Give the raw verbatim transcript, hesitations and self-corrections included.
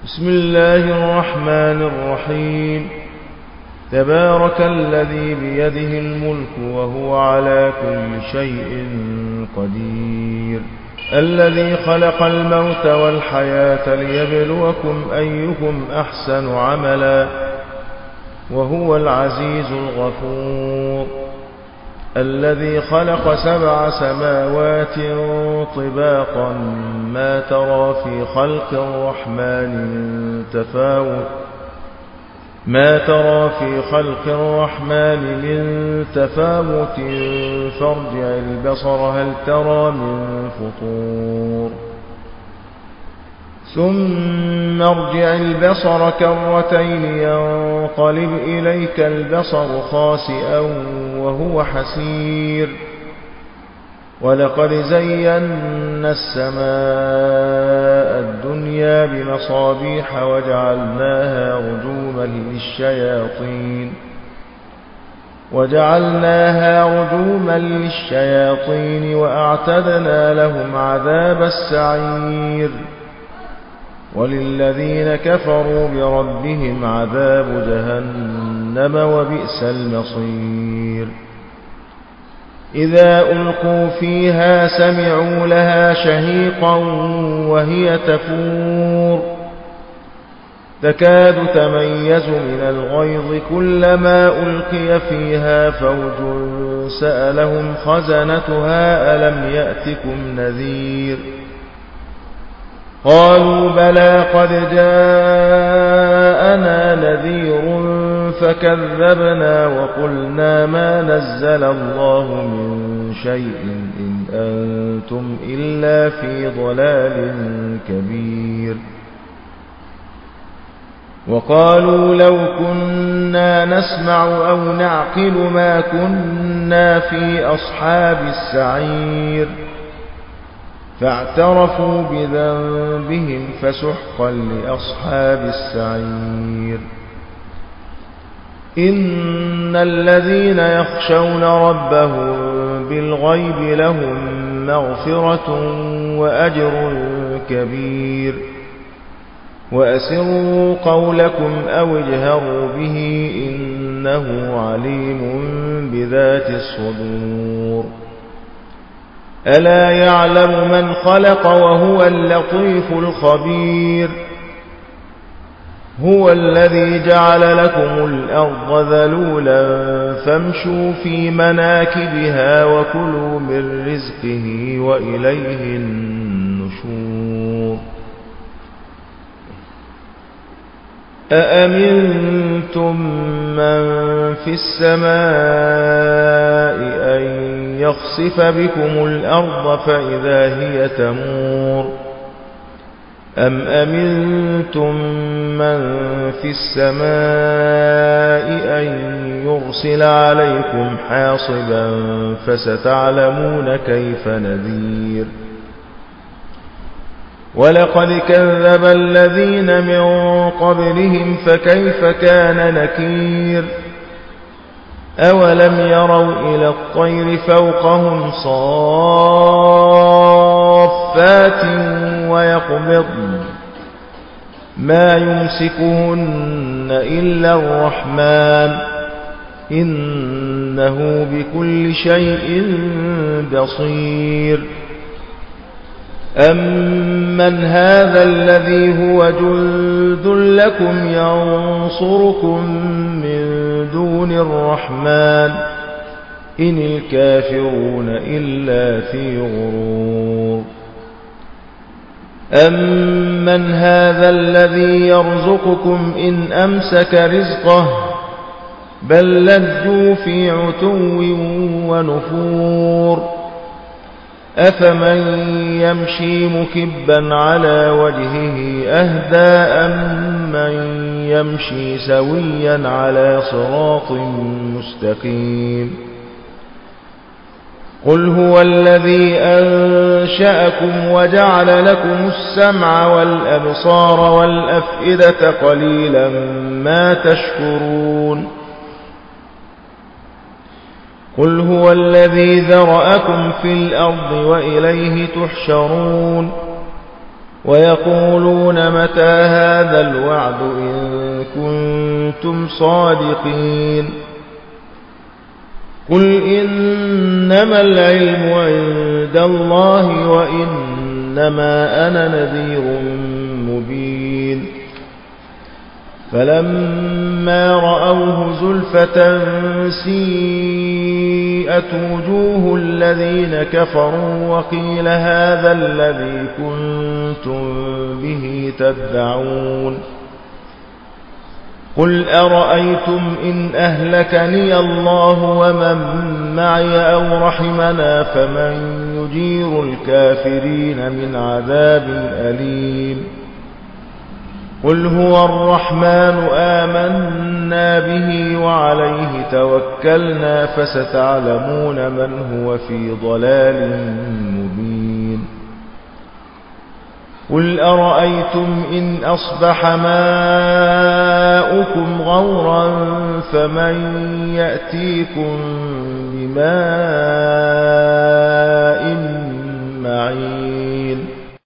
بسم الله الرحمن الرحيم. تبارك الذي بيده الملك وهو على كل شيء قدير، الذي خلق الموت والحياة ليبلوكم أيكم أحسن عملا وهو العزيز الغفور، الذي خلق سبع سماوات طباقا ما ترى في خلق الرحمن من تفاوت ما ترى في خلق الرحمن من تفاوت فارجع البصر هل ترى من فطور، ثم ارجع البصر كرتين ينقلب إليك البصر خاسئا وهو حسير، ولقد زينا السماء الدنيا بمصابيح وجعلناها رجوما للشياطين وجعلناها رجوما للشياطين وأعتدنا لهم عذاب السعير، وللذين كفروا بربهم عذاب جهنم وبئس المصير. إذا ألقوا فيها سمعوا لها شهيقا وهي تفور تكاد تميز من الغيظ كلما ألقي فيها فوج سألهم خزنتها ألم يأتكم نذير، قالوا بلى قد جاءنا نذير فكذبنا وقلنا ما نزل الله من شيء إن أنتم إلا في ضلال كبير، وقالوا لو كنا نسمع أو نعقل ما كنا في أصحاب السعير، فاعترفوا بذنبهم فسحقا لأصحاب السعير. إن الذين يخشون ربهم بالغيب لهم مغفرة وأجر كبير، وأسروا قولكم أو اجهروا به إنه عليم بذات الصدور. ألا يعلم من خلق وهو اللطيف الخبير، هو الذي جعل لكم الأرض ذلولا فامشوا في مناكبها وكلوا من رزقه وإليه النشور. أأمنتم من في السماء أن يخسف بكم الأرض فإذا هي تمور، أم أمنتم من في السماء أن يرسل عليكم حاصبا فستعلمون كيف نذير. ولقد كذب الذين من قبلهم فكيف كان نكير. أولم يروا إلى الطير فوقهم صافات ويقبضن ما يمسكهن إلا الرحمن إنه بكل شيء بصير. أمن هذا الذي هو جند لكم ينصركم من دون الرحمن إن الكافرون إلا في غرور. أمن هذا الذي يرزقكم إن أمسك رزقه بل لجوا في عتو ونفور. أفمن يمشي مكبا على وجهه أهدى أمن يمشي سويا على صراط مستقيم. قل هو الذي أنشأكم وجعل لكم السمع والأبصار والأفئدة قليلا ما تشكرون. قل هو الذي ذرأكم في الأرض وإليه تحشرون. ويقولون متى هذا الوعد إن كنتم صادقين قل إنما العلم عند الله وإنما أنا نذير مبين فلما رأوه زلفة سيئت وجوه الذين كفروا وقيل هذا الذي كنتم به تدعون قل أرأيتم إن أهلكني الله ومن معي أو رحمنا فمن يجير الكافرين من عذاب أليم قل هو الرحمن آمنا به وعليه توكلنا فستعلمون من هو في ضلال مبين قل أرأيتم إن أصبح ماؤكم غورا فمن يأتيكم بماء